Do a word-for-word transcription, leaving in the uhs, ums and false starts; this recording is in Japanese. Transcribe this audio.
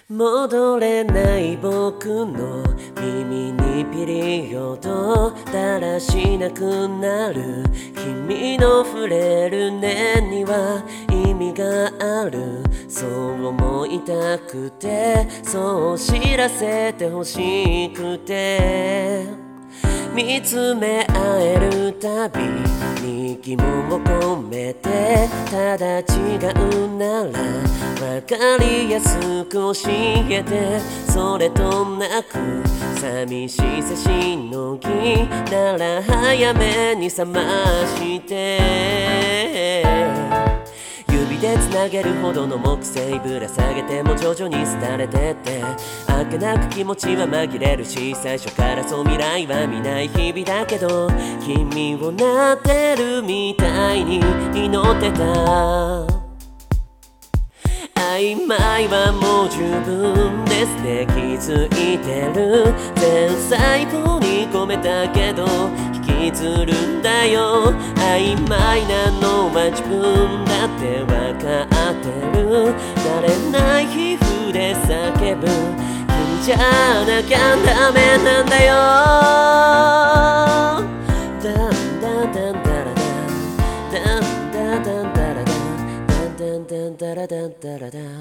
戻れない僕の耳にピリオドだらしなくなる君の触れる念には意味があるそう思いたくてそう知らせてほしくて見つめ合えるたびに疑問を込めてただ違うならわかりやすく教えてそれとなく寂しさしのぎなら早めに覚まして指でつなげるほどの木星ぶら下げても徐々に廃れてってあっけなく気持ちは紛れるし最初からそう未来は見ない日々だけど君をなってるみたいに祈ってた曖昧はもう十分ですね気づいてる全細胞に込めたけど引きずるんだよ曖昧なのは自分だってわかってる慣れない皮膚で叫ぶ君じゃなきゃダメなんだよダンダンダンダラダンダンダンダンダラダンダンダンダラダンダラダン